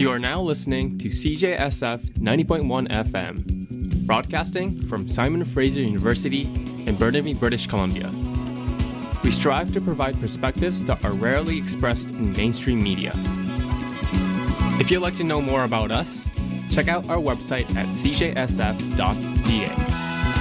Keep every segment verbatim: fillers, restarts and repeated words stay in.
You are now listening to C J S F ninety point one F M, broadcasting from Simon Fraser University in Burnaby, British Columbia. We strive to provide perspectives that are rarely expressed in mainstream media. If you'd like to know more about us, check out our website at c j s f dot c a.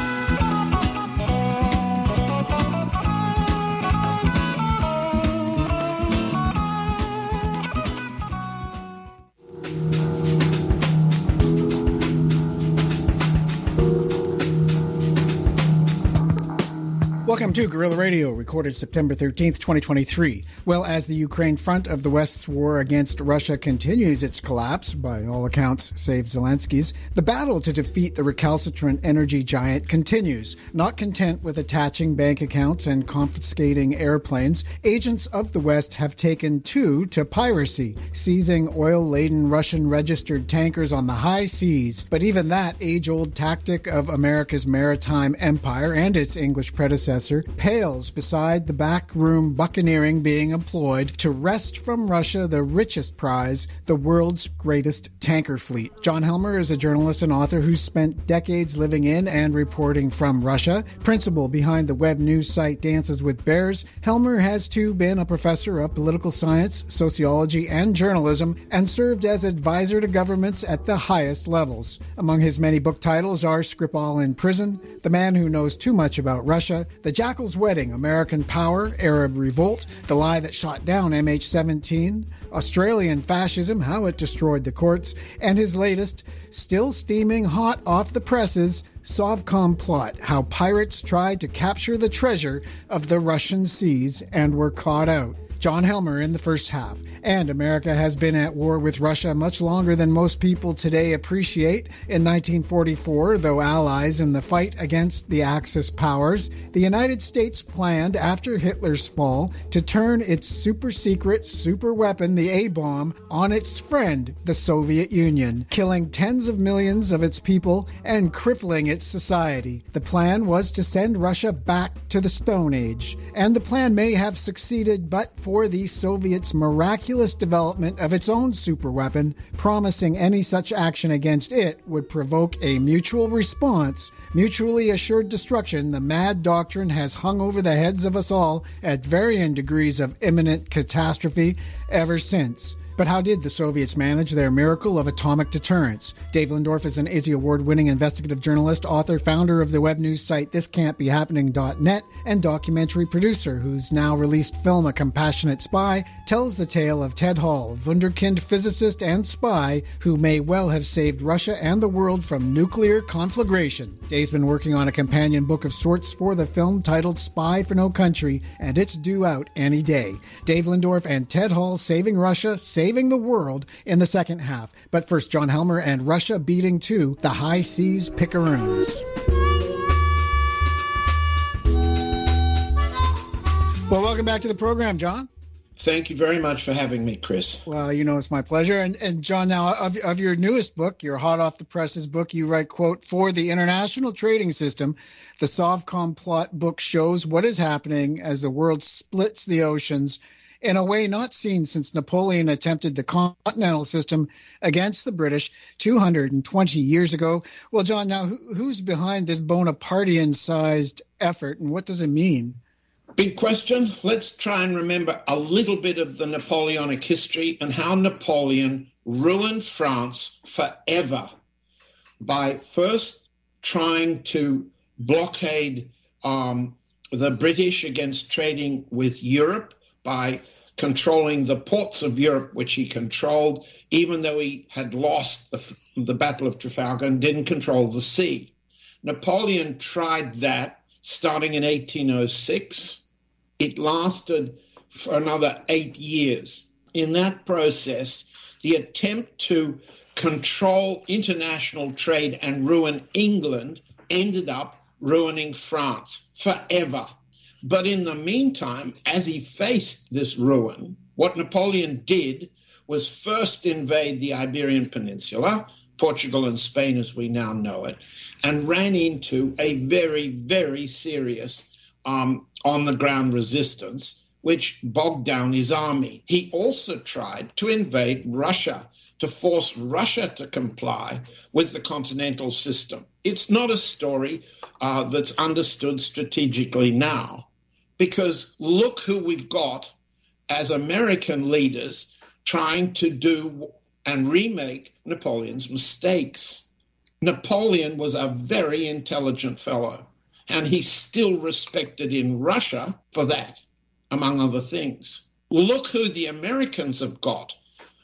Welcome to Guerrilla Radio, recorded September thirteenth, twenty twenty-three. Well, as the Ukraine front of the West's war against Russia continues its collapse, by all accounts save Zelensky's, the battle to defeat the recalcitrant energy giant continues. Not content with attaching bank accounts and confiscating airplanes, agents of the West have taken to to piracy, seizing oil-laden Russian-registered tankers on the high seas. But even that age-old tactic of America's maritime empire and its English predecessor pales beside the backroom buccaneering being employed to wrest from Russia the richest prize, the world's greatest tanker fleet. John Helmer is a journalist and author who's spent decades living in and reporting from Russia. Principal behind the web news site Dances with Bears, Helmer has too been a professor of political science, sociology, and journalism, and served as advisor to governments at the highest levels. Among his many book titles are Skripal in Prison, The Man Who Knows Too Much About Russia, The Jackal's Wedding, American Power, Arab Revolt, The Lie That Shot Down M H seventeen, Australian Fascism, How It Destroyed the Courts, and his latest, still steaming hot off the presses, Sovcom Plot, How Pirates Tried to Capture the Treasure of the Russian Seas and Were Caught Out. John Helmer in the first half. And America has been at war with Russia much longer than most people today appreciate. In nineteen forty-four, though allies in the fight against the Axis powers, the United States planned, after Hitler's fall, to turn its super-secret super-weapon, the A-bomb, on its friend, the Soviet Union, killing tens of millions of its people and crippling its society. The plan was to send Russia back to the Stone Age. And the plan may have succeeded, but for For the Soviets' miraculous development of its own superweapon, promising any such action against it would provoke a mutual response, mutually assured destruction, the mad doctrine has hung over the heads of us all at varying degrees of imminent catastrophe ever since. But how did the Soviets manage their miracle of atomic deterrence? Dave Lindorf is an I Z Z I Award-winning investigative journalist, author, founder of the web news site this can't be happening dot net, and documentary producer whose now released film A Compassionate Spy tells the tale of Ted Hall, wunderkind physicist and spy who may well have saved Russia and the world from nuclear conflagration. Dave's been working on a companion book of sorts for the film titled Spy for No Country, and it's due out any day. Dave Lindorf and Ted Hall saving Russia, saving the world in the second half. But first, John Helmer and Russia beating to the high seas picaroons. Well, welcome back to the program, John. Thank you very much for having me, Chris. Well, you know, it's my pleasure. And, and John, now, of, of your newest book, your hot off the presses book, you write, quote, "For the international trading system, the Sovcom Plot book shows what is happening as the world splits the oceans in a way not seen since Napoleon attempted the continental system against the British two hundred twenty years ago." Well, John, now, who, who's behind this Bonapartean-sized effort, and what does it mean? Big question. Let's try and remember a little bit of the Napoleonic history and how Napoleon ruined France forever by first trying to blockade um, the British against trading with Europe by controlling the ports of Europe, which he controlled, even though he had lost the, the Battle of Trafalgar and didn't control the sea. Napoleon tried that starting in eighteen oh six. It lasted for another eight years. In that process, the attempt to control international trade and ruin England ended up ruining France forever. But in the meantime, as he faced this ruin, what Napoleon did was first invade the Iberian Peninsula, Portugal and Spain as we now know it, and ran into a very, very serious um, on-the-ground resistance which bogged down his army. He also tried to invade Russia, to force Russia to comply with the continental system. It's not a story uh, that's understood strategically now, because look who we've got as American leaders trying to do and remake Napoleon's mistakes. Napoleon was a very intelligent fellow, and he's still respected in Russia for that, among other things. Look who the Americans have got.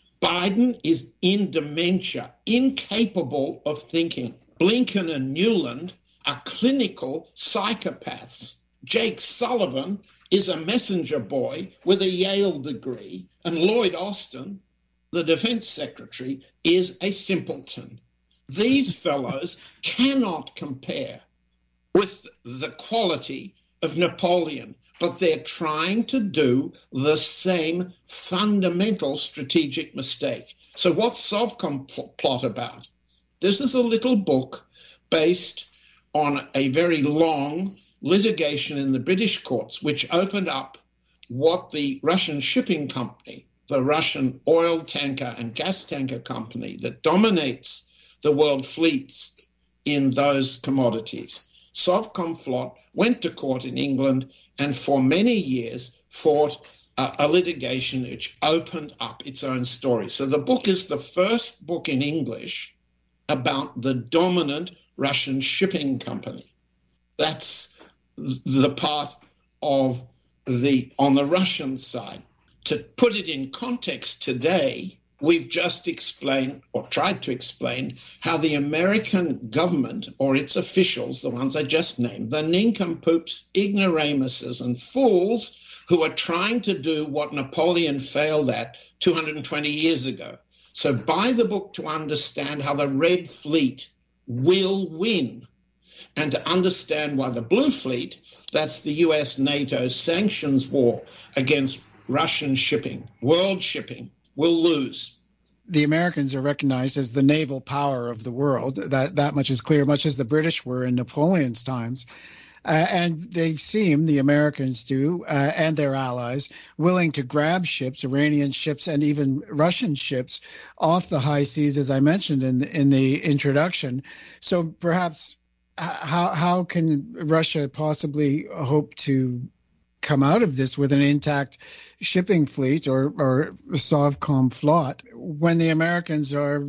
Biden is in dementia, incapable of thinking. Blinken and Newland are clinical psychopaths. Jake Sullivan is a messenger boy with a Yale degree, and Lloyd Austin, the defense secretary, is a simpleton. These fellows cannot compare with the quality of Napoleon, but they're trying to do the same fundamental strategic mistake. So what's Sovcomplot about? This is a little book based on a very long litigation in the British courts, which opened up what the Russian shipping company, the Russian oil tanker and gas tanker company that dominates the world fleets in those commodities. Sovcomflot went to court in England and for many years fought a, a litigation which opened up its own story. So the book is the first book in English about the dominant Russian shipping company. That's the part of the, on the Russian side. To put it in context today, we've just explained, or tried to explain, how the American government or its officials, the ones I just named, the nincompoops, ignoramuses, and fools who are trying to do what Napoleon failed at two hundred twenty years ago. So buy the book to understand how the Red Fleet will win, and to understand why the Blue Fleet, that's the U S NATO sanctions war against Russian shipping, world shipping, will lose. The Americans are recognized as the naval power of the world. That that much is clear, much as the British were in Napoleon's times. Uh, and they seem, the Americans do, uh, and their allies, willing to grab ships, Iranian ships, and even Russian ships off the high seas, as I mentioned in the, in the introduction. So perhaps how how can Russia possibly hope to come out of this with an intact shipping fleet or, or Sovcomflot when the Americans are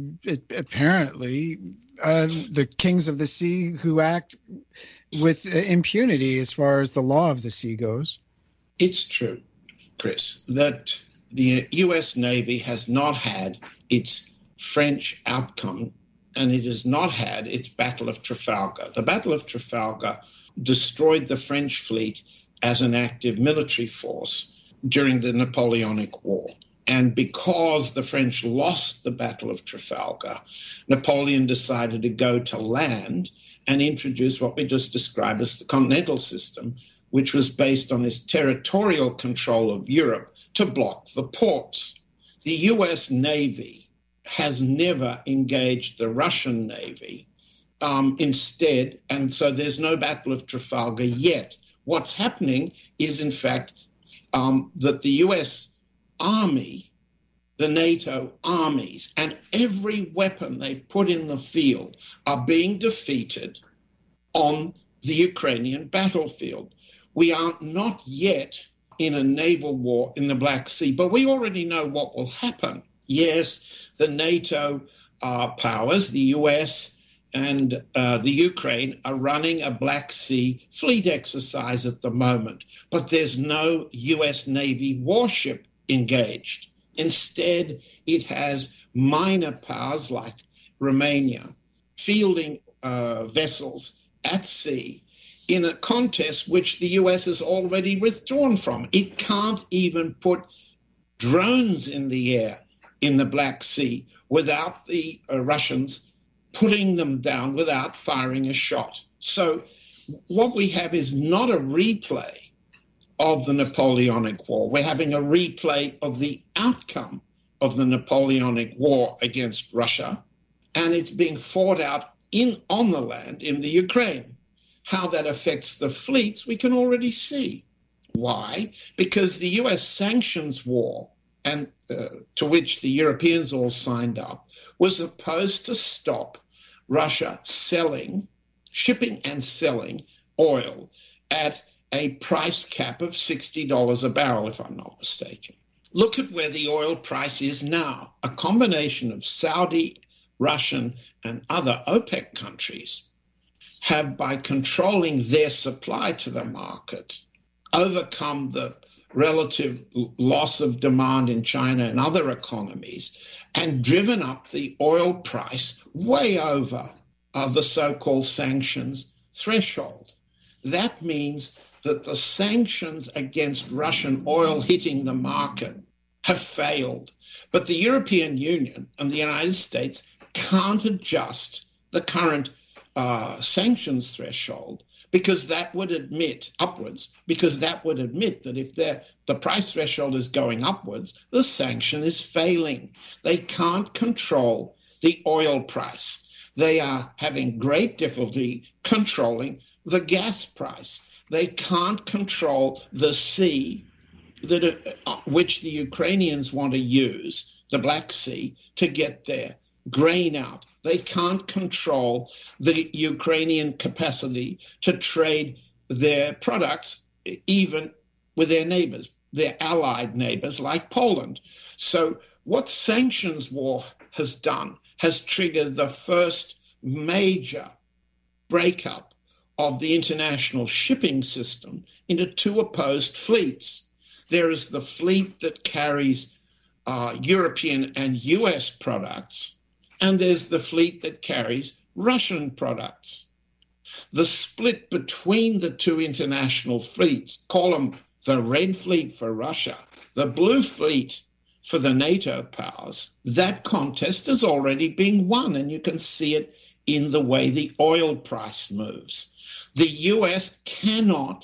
apparently uh, the kings of the sea who act with impunity as far as the law of the sea goes? It's true, Chris, that the U S Navy has not had its French outcome, and it has not had its Battle of Trafalgar. The Battle of Trafalgar destroyed the French fleet as an active military force during the Napoleonic War. And because the French lost the Battle of Trafalgar, Napoleon decided to go to land and introduce what we just described as the continental system, which was based on his territorial control of Europe to block the ports. The U S Navy has never engaged the Russian Navy um, instead, and so there's no Battle of Trafalgar yet. What's happening is, in fact, um, that the U S Army, the NATO armies, and every weapon they've put in the field are being defeated on the Ukrainian battlefield. We are not yet in a naval war in the Black Sea, but we already know what will happen. Yes, the NATO uh, powers, the U S and uh, the Ukraine, are running a Black Sea fleet exercise at the moment, but there's no U S Navy warship engaged. Instead, it has minor powers like Romania fielding uh, vessels at sea in a contest which the U S has already withdrawn from. It can't even put drones in the air in the Black Sea without the uh, Russians putting them down without firing a shot. So what we have is not a replay of the Napoleonic War. We're having a replay of the outcome of the Napoleonic War against Russia, and it's being fought out in on the land in the Ukraine. How that affects the fleets, we can already see. Why? Because the U S sanctions war, and uh, to which the Europeans all signed up, was supposed to stop Russia selling, shipping and selling oil at a price cap of sixty dollars a barrel, if I'm not mistaken. Look at where the oil price is now. A combination of Saudi, Russian, and other OPEC countries have, by controlling their supply to the market, overcome the relative loss of demand in China and other economies and driven up the oil price way over uh, the so-called sanctions threshold. That means that the sanctions against Russian oil hitting the market have failed. But the European Union and the United States can't adjust the current uh, sanctions threshold because that would admit upwards, because that would admit that if the price threshold is going upwards, the sanction is failing. They can't control the oil price. They are having great difficulty controlling the gas price. They can't control the sea that uh, which the Ukrainians want to use, the Black Sea, to get their grain out. They can't control the Ukrainian capacity to trade their products even with their neighbors, their allied neighbors like Poland. So what sanctions war has done has triggered the first major breakup of the international shipping system into two opposed fleets. There is the fleet that carries uh, European and U S products, and there's the fleet that carries Russian products. The split between the two international fleets, call them the Red Fleet for Russia, the Blue Fleet for the NATO powers, that contest is already being won, and you can see it in the way the oil price moves. The U S cannot,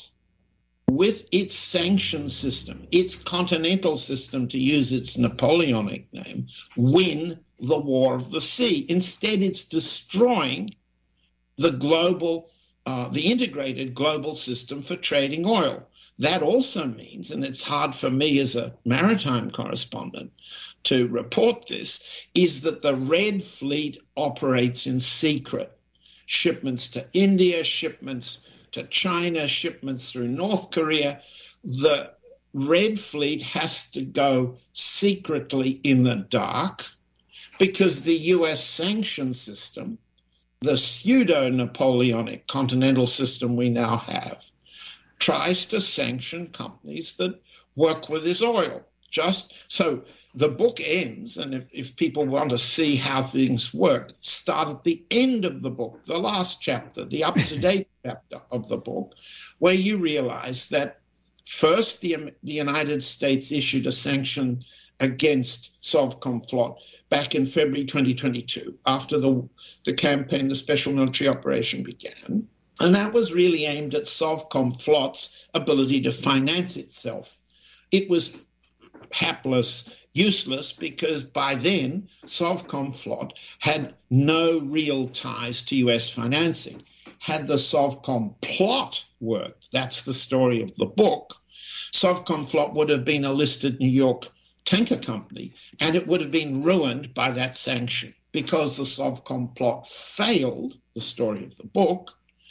with its sanction system, its continental system, to use its Napoleonic name, win the war of the sea. Instead, it's destroying the global, uh, the integrated global system for trading oil. That also means, and it's hard for me as a maritime correspondent to report this, is that the Red Fleet operates in secret. Shipments to India, shipments to China, shipments through North Korea. The Red Fleet has to go secretly in the dark because the U S sanction system, the pseudo-Napoleonic continental system we now have, tries to sanction companies that work with this oil. Just so the book ends, and if, if people want to see how things work, start at the end of the book, the last chapter, the up-to-date chapter of the book, where you realize that first the, the United States issued a sanction against Sovcomflot back in February twenty twenty-two, after the, the campaign, the special military operation began. And that was really aimed at Sovcomflot's ability to finance itself. It was hapless, useless, because by then Sovcomflot had no real ties to U S financing. Had the Sovcomplot worked, that's the story of the book, Sovcomflot would have been a listed New York tanker company, and it would have been ruined by that sanction. Because the Sovcomplot failed, the story of the book,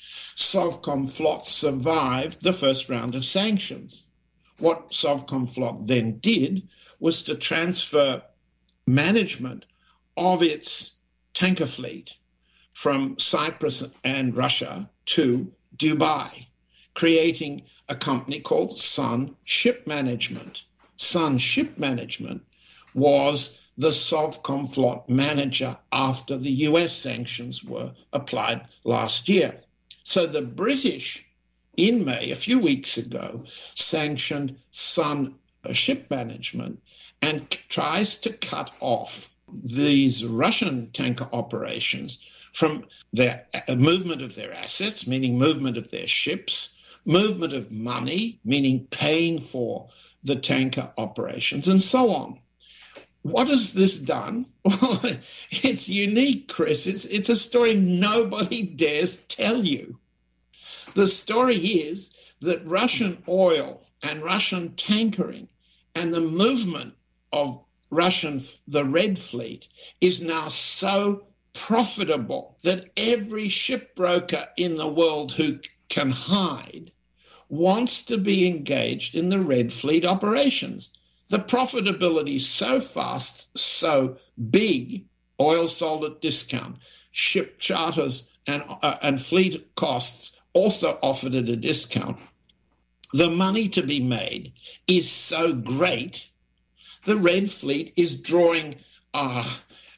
Sovcomflot survived the first round of sanctions. What Sovcomflot then did was to transfer management of its tanker fleet from Cyprus and Russia to Dubai, creating a company called Sun Ship Management. Sun Ship Management was the Sovcomflot manager after the U S sanctions were applied last year. So the British, in May, a few weeks ago, sanctioned Sun Ship Management and tries to cut off these Russian tanker operations from their uh, movement of their assets, meaning movement of their ships, movement of money, meaning paying for the tanker operations, and so on. What has this done? Well, it's unique, Chris. It's, it's a story nobody dares tell you. The story is that Russian oil and Russian tankering and the movement of Russian, the Red Fleet, is now so profitable that every shipbroker in the world who can hide wants to be engaged in the Red Fleet operations. The profitability is so fast, so big, oil sold at discount, ship charters and, uh, and fleet costs also offered at a discount. The money to be made is so great, the Red Fleet is drawing uh,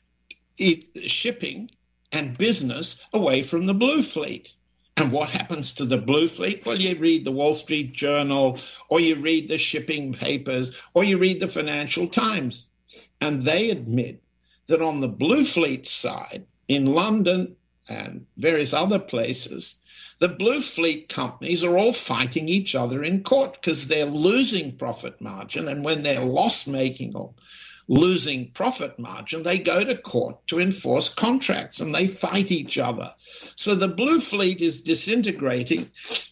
it, shipping and business away from the Blue Fleet. And what happens to the Blue Fleet? Well, you read the Wall Street Journal, or you read the shipping papers, or you read the Financial Times. And they admit that on the Blue Fleet side, in London and various other places, the Blue Fleet companies are all fighting each other in court because they're losing profit margin. And when they're loss-making or losing profit margin, they go to court to enforce contracts and they fight each other. So the Blue Fleet is disintegrating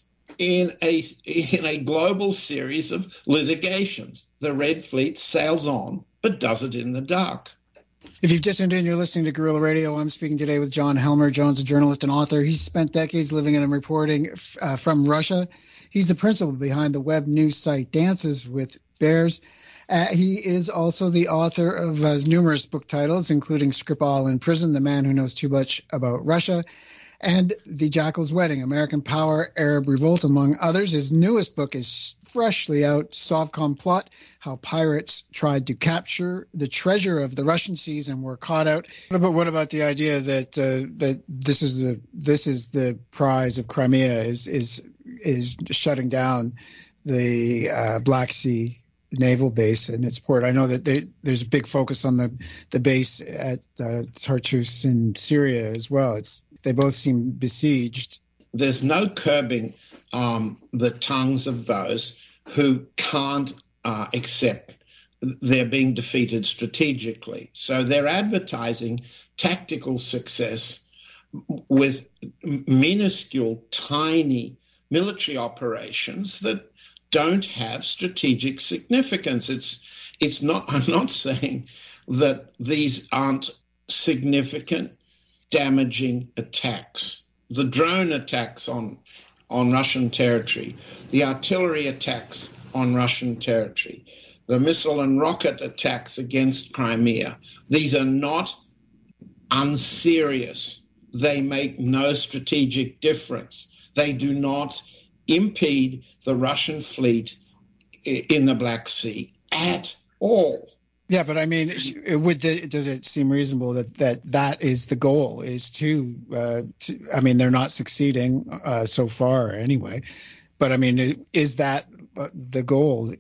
in a, in a global series of litigations. The Red Fleet sails on, but does it in the dark. If you've just tuned in, you're listening to Guerrilla Radio. I'm speaking today with John Helmer. John's a journalist and author. He's spent decades living and reporting uh, from Russia. He's the principal behind the web news site Dances with Bears. Uh, he is also the author of uh, numerous book titles, including Skripal in Prison, The Man Who Knows Too Much About Russia, and The Jackal's Wedding, American Power, Arab Revolt, among others. His newest book is freshly out, Sovcom Plot, How Pirates Tried to Capture the Treasure of the Russian Seas and Were Caught Out. What about, what about the idea that uh, that this is the this is the prize of Crimea, is is is shutting down the uh, Black Sea naval base and its port? I know that they, there's a big focus on the, the base at uh, Tartus in Syria as well. It's they both seem besieged. There's no curbing um, the tongues of those who can't uh, accept they're being defeated strategically. So they're advertising tactical success with minuscule, tiny military operations that don't have strategic significance. It's it's not. I'm not saying that these aren't significant, damaging attacks. The drone attacks on on Russian territory, the artillery attacks on Russian territory, the missile and rocket attacks against Crimea. These are not unserious. They make no strategic difference. They do not impede the Russian fleet in the Black Sea at all. Yeah, but I mean, would the, does it seem reasonable that that, that is the goal, is to, uh, to I mean, they're not succeeding uh, so far anyway, but I mean, is that the goal?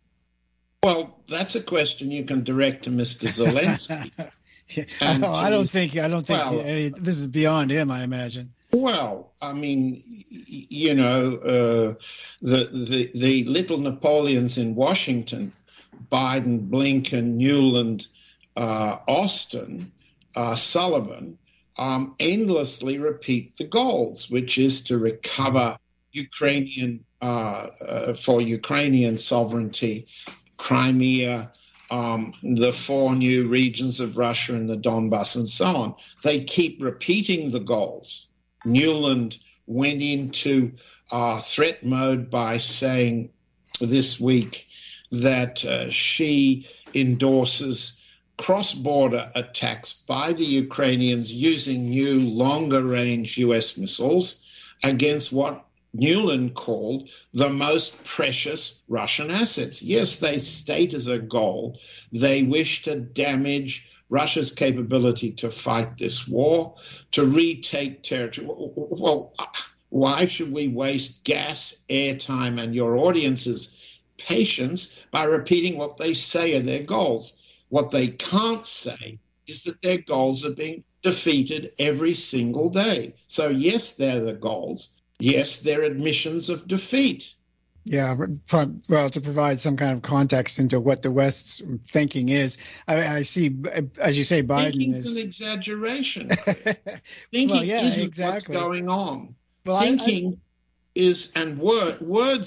Well, that's a question you can direct to Mister Zelensky. yeah, I, don't, I don't think, I don't think well, any, this is beyond him, I imagine. Well, I mean, you know, uh, the, the the little Napoleons in Washington, Biden, Blinken, Newland, uh, Austin, uh, Sullivan, um, endlessly repeat the goals, which is to recover Ukrainian uh, uh, for Ukrainian sovereignty, Crimea, um, the four new regions of Russia and the Donbass, and so on. They keep repeating the goals. Newland went into uh, threat mode by saying this week that uh, she endorses cross-border attacks by the Ukrainians using new longer-range U S missiles against what Newland called the most precious Russian assets. Yes, they state as a goal they wish to damage Russia's capability to fight this war, to retake territory. Well, why should we waste gas, airtime, and your audience's patience by repeating what they say are their goals? What they can't say is that their goals are being defeated every single day. So, yes, they're the goals. Yes, they're admissions of defeat. Yeah, well, to provide some kind of context into what the West's thinking is, I, I see, as you say, Biden Thinking's is an exaggeration. Thinking well, yeah, isn't exactly. what's going on. Well, Thinking I, I... is, and word, words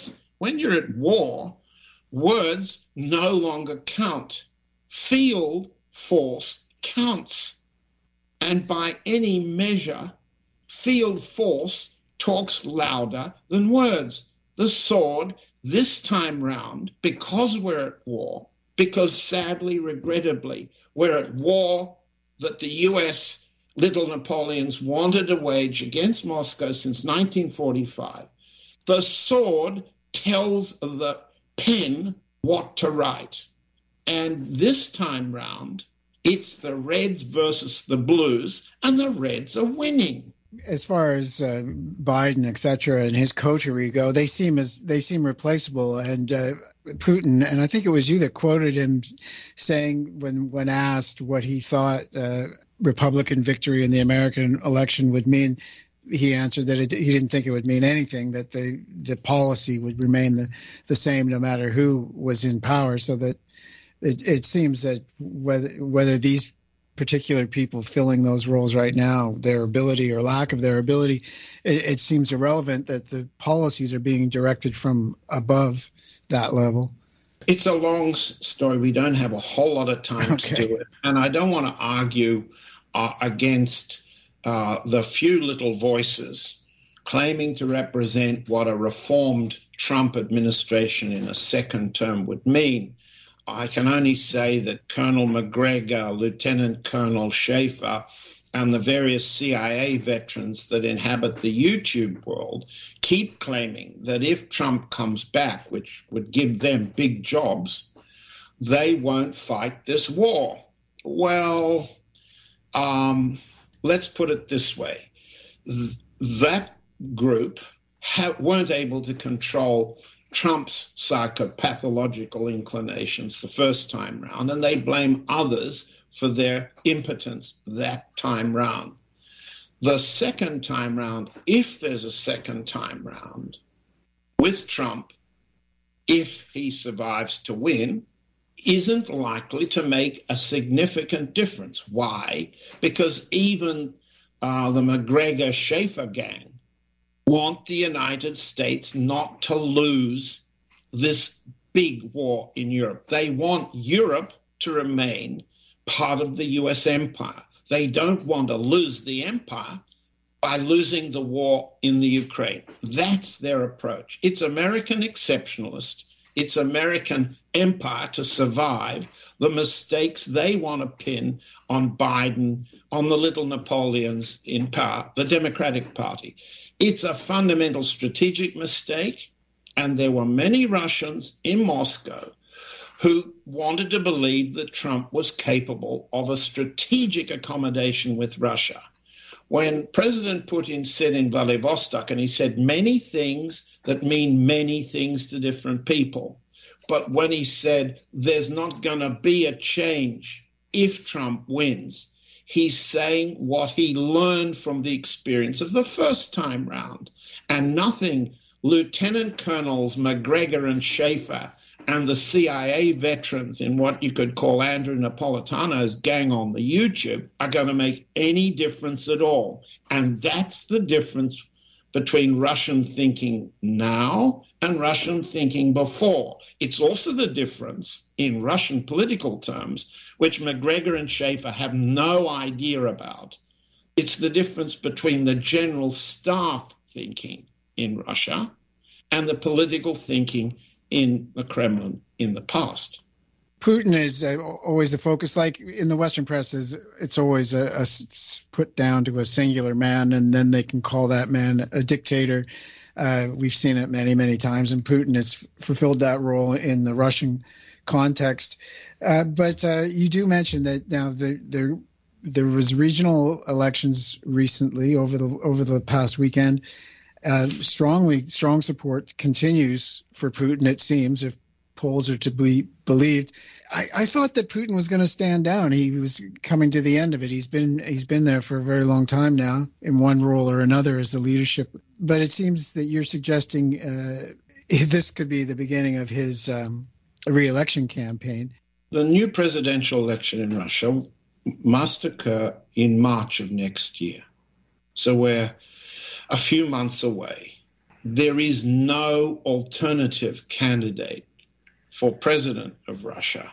When you're at war, words no longer count. Field force counts. And by any measure, field force talks louder than words. The sword, this time round, because we're at war, because sadly, regrettably, we're at war that the U S little Napoleons wanted to wage against Moscow since nineteen forty-five, the sword tells the pen what to write. And this time round, it's the Reds versus the Blues, and the Reds are winning. As far as uh, Biden, et cetera, and his coterie go, they seem as they seem replaceable. And uh, Putin, and I think it was you that quoted him saying when when asked what he thought uh, Republican victory in the American election would mean, he answered that it, he didn't think it would mean anything, that the the policy would remain the, the same no matter who was in power. So that it, it seems that whether whether these particular people filling those roles right now, their ability or lack of their ability, it, it seems irrelevant, that the policies are being directed from above that level. It's a long story. We don't have a whole lot of time okay. to do it. And I don't want to argue uh, against uh, the few little voices claiming to represent what a reformed Trump administration in a second term would mean. I can only say that Colonel Macgregor, Lieutenant Colonel Schaefer, and the various C I A veterans that inhabit the YouTube world keep claiming that if Trump comes back, which would give them big jobs, they won't fight this war. Well, um, let's put it this way. Th- that group ha- weren't able to control Trump's psychopathological inclinations the first time round, and they blame others for their impotence that time round. The second time round, if there's a second time round with Trump, if he survives to win, isn't likely to make a significant difference. Why? Because even uh, the Macgregor-Schaefer gang want the United States not to lose this big war in Europe. They want Europe to remain part of the U S empire. They don't want to lose the empire by losing the war in the Ukraine. That's their approach. It's American exceptionalist. It's American empire to survive the mistakes they want to pin on Biden, on the little Napoleons in power, the Democratic Party. It's a fundamental strategic mistake, and there were many Russians in Moscow who wanted to believe that Trump was capable of a strategic accommodation with Russia. When President Putin said in Vladivostok, and he said many things that mean many things to different people, but when he said there's not going to be a change if Trump wins, he's saying what he learned from the experience of the first time round. And nothing Lieutenant Colonels Macgregor and Schaefer and the C I A veterans in what you could call Andrew Napolitano's gang on the YouTube are going to make any difference at all. And that's the difference between Russian thinking now and Russian thinking before. It's also the difference in Russian political terms, which Macgregor and Schaefer have no idea about. It's the difference between the general staff thinking in Russia and the political thinking in the Kremlin in the past. Putin is uh, always the focus. Like in the Western press, is it's always a, a put down to a singular man, and then they can call that man a dictator. Uh, we've seen it many, many times, and Putin has fulfilled that role in the Russian context. Uh, but uh, you do mention that now there there there was regional elections recently over the over the past weekend. Uh, strongly strong support continues for Putin, it seems, if polls are to be believed. I, I thought that Putin was going to stand down. He was coming to the end of it. He's been he's been there for a very long time now, in one role or another as the leadership. But it seems that you're suggesting uh, this could be the beginning of his um, re-election campaign. The new presidential election in Russia must occur in March of next year. So we're a few months away. there is no alternative candidate for president of Russia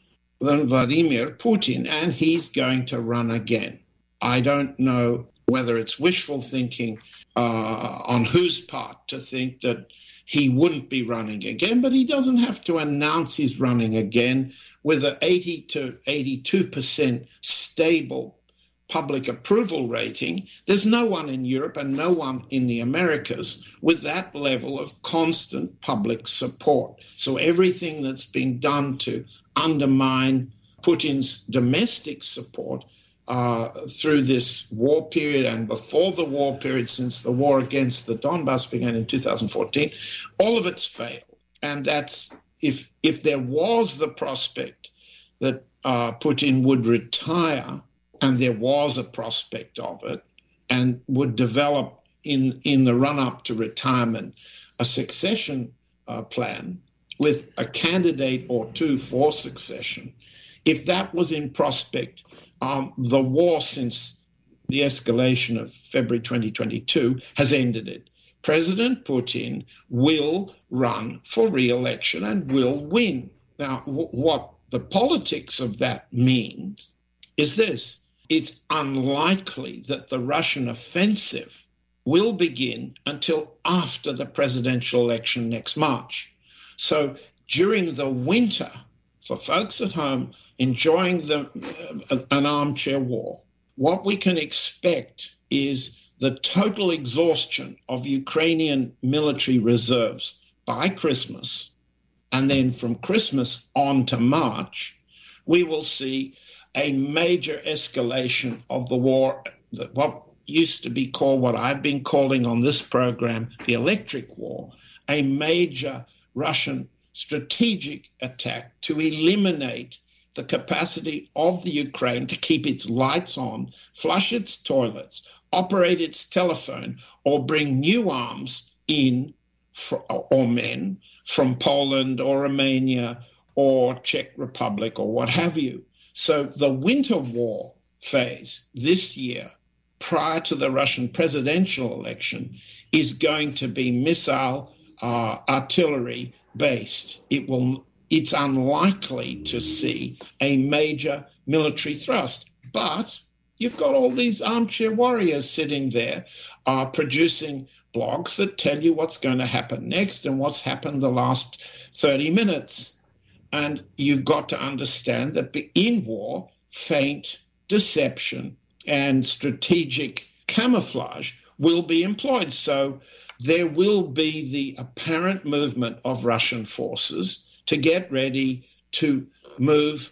than Vladimir Putin, and he's going to run again. I don't know whether it's wishful thinking uh, on whose part to think that he wouldn't be running again, but he doesn't have to announce he's running again with an eighty to eighty-two percent stable public approval rating. There's no one in Europe and no one in the Americas with that level of constant public support. So everything that's been done to undermine Putin's domestic support uh, through this war period and before the war period, since the war against the Donbass began in two thousand fourteen, all of it's failed. And that's if if there was the prospect that uh, Putin would retire, and there was a prospect of it, and would develop in, in the run-up to retirement a succession uh, plan with a candidate or two for succession, if that was in prospect, um, the war since the escalation of February twenty twenty-two has ended it. President Putin will run for re-election and will win. Now, w- what the politics of that means is this. It's unlikely that the Russian offensive will begin until after the presidential election next March. So during the winter, for folks at home enjoying the, uh, an armchair war, what we can expect is the total exhaustion of Ukrainian military reserves by Christmas, and then from Christmas on to March, we will see a major escalation of the war, what used to be called, what I've been calling on this program, the electric war, a major Russian strategic attack to eliminate the capacity of the Ukraine to keep its lights on, flush its toilets, operate its telephone, or bring new arms in, for, or men, from Poland or Romania or Czech Republic or what have you. So the winter war phase this year, prior to the Russian presidential election, is going to be missile uh, artillery based. It will. It's unlikely to see a major military thrust. But you've got all these armchair warriors sitting there uh, producing blogs that tell you what's going to happen next and what's happened the last thirty minutes. And you've got to understand that in war, feint, deception, and strategic camouflage will be employed. So there will be the apparent movement of Russian forces to get ready to move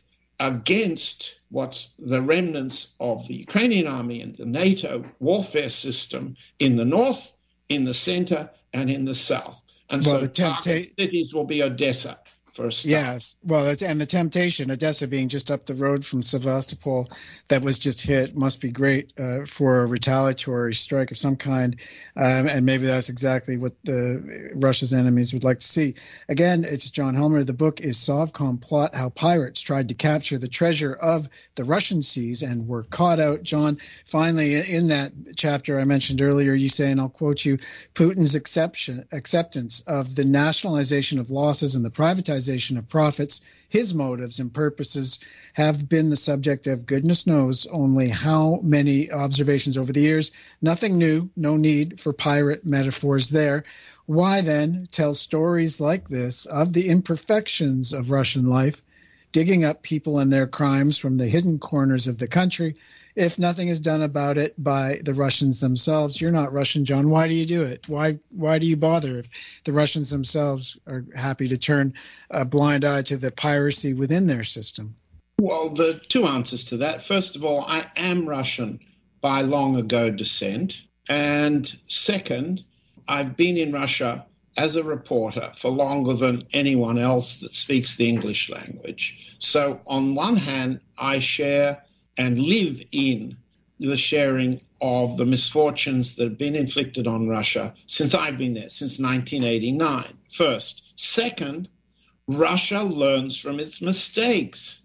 against what's the remnants of the Ukrainian army and the NATO warfare system in the north, in the center, and in the south. And well, so the tempta- cities will be Odessa. First yes, well, that's, and the temptation, Odessa being just up the road from Sevastopol, that was just hit, must be great uh, for a retaliatory strike of some kind, um, and maybe that's exactly what the Russia's enemies would like to see. Again, it's John Helmer. The book is Sovcom Plot: How Pirates Tried to Capture the Treasure of the Russian Seas and Were Caught Out. John, finally, in that chapter I mentioned earlier, you say, and I'll quote you, Putin's exception, acceptance of the nationalization of losses and the privatization of profits, his motives and purposes have been the subject of goodness knows only how many observations over the years. Nothing new, no need for pirate metaphors there. Why then tell stories like this of the imperfections of Russian life, digging up people and their crimes from the hidden corners of the country, if nothing is done about it by the Russians themselves? You're not Russian, John. Why do you do it? Why why do you bother if the Russians themselves are happy to turn a blind eye to the piracy within their system? Well, the two answers to that. First of all, I am Russian by long ago descent. And second, I've been in Russia as a reporter for longer than anyone else that speaks the English language. So on one hand, I share and live in the sharing of the misfortunes that have been inflicted on Russia since I've been there, since nineteen eighty-nine, first. Second, Russia learns from its mistakes.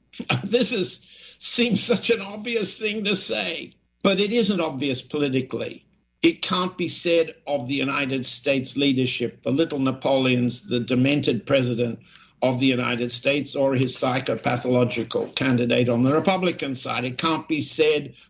This is seems such an obvious thing to say, but it isn't obvious politically. It can't be said of the United States leadership, the little Napoleons, the demented president of the United States, or his psychopathological candidate on the Republican side. It can't be said